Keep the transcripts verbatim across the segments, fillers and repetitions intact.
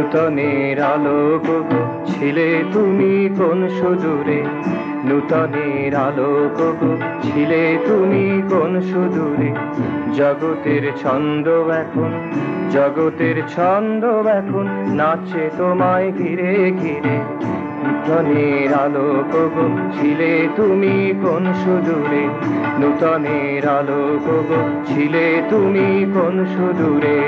নূতনের আলোক গো ছিলে তুমি কোন সুদূরে, নূতনের আলোক গো ছিলে তুমি কোন সুদূরে। জগতের ছন্দ এখন, জগতের ছন্দ এখন নাচে তোমায় ঘিরে ঘিরে। নূতনের আলোক গো ছিলে তুমি কোন সুদূরে, নূতনের আলোক গো ছিলে তুমি কোন সুদূরে।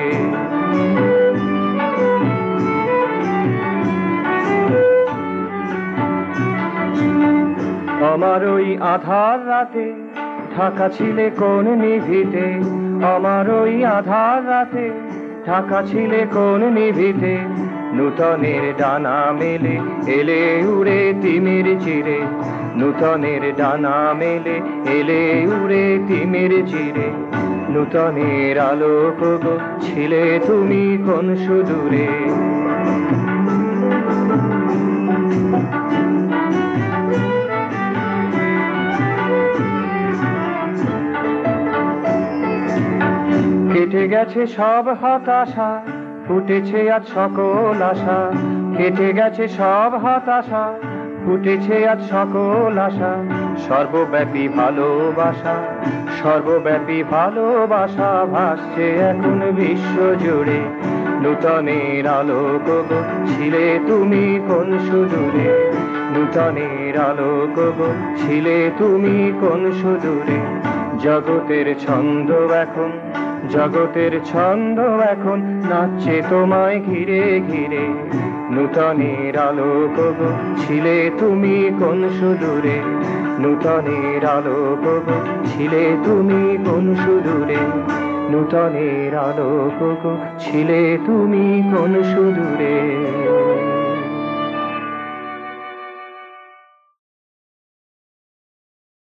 আমার ওই আধার রাতে ঢাকা ছিলে কোন নিভিতে, আমার ওই আধার রাতে ঢাকা ছিলে কোন নিভিতে। নূতনের ডানা মেলে এলে উড়ে তিমির চিরে, নূতনের ডানা মেলে এলে উড়ে তিমির চিরে। নূতনের আলোক গো ছিলে তুমি কোন সুদূরে। কেটে গেছে সব হতাশা, ফুটেছে আজ সকল আশা। কেটে গেছে সব হতাশা, ফুটেছে আজ সকল আশা। সর্বব্যাপী ভালোবাসা, সর্বব্যাপী ভালোবাসা ভাসছে এখন বিশ্ব জুড়ে। নূতনের আলোক গো ছিলে তুমি কোন সুদূরে, নূতনের আলোক গো ছিলে তুমি কোন সুদূরে। জগতের ছন্দ এখন, জগতের ছন্দ এখন নাচছে তোমায় ঘিরে ঘিরে। নূতনের আলোক গো ছিলে তুমি কোন সুদূরে, নূতনের আলোক গো ছিলে তুমি কোন সুদূরে, নূতনের আলোক গো ছিলে তুমি কোন সুদূরে।